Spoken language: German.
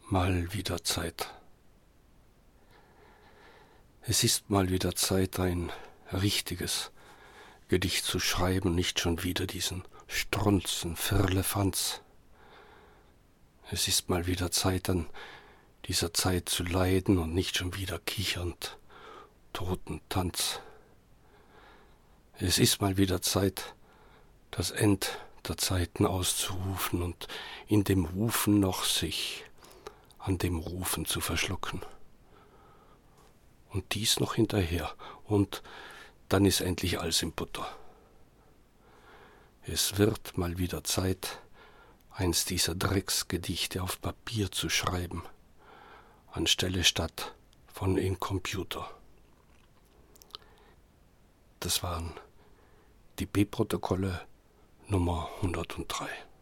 Mal wieder Zeit. Es ist mal wieder Zeit, ein richtiges Gedicht zu schreiben, nicht schon wieder diesen Strunzen, Firlefanz. Es ist mal wieder Zeit, an dieser Zeit zu leiden und nicht schon wieder kichernd, Totentanz. Es ist mal wieder Zeit, das End der Zeiten auszurufen und in dem Rufen noch sich an dem Rufen zu verschlucken. Und dies noch hinterher, und dann ist endlich alles in Butter. Es wird mal wieder Zeit, eins dieser Drecksgedichte auf Papier zu schreiben, anstelle statt von in Computer. Das waren die B-Protokolle Nummer 103.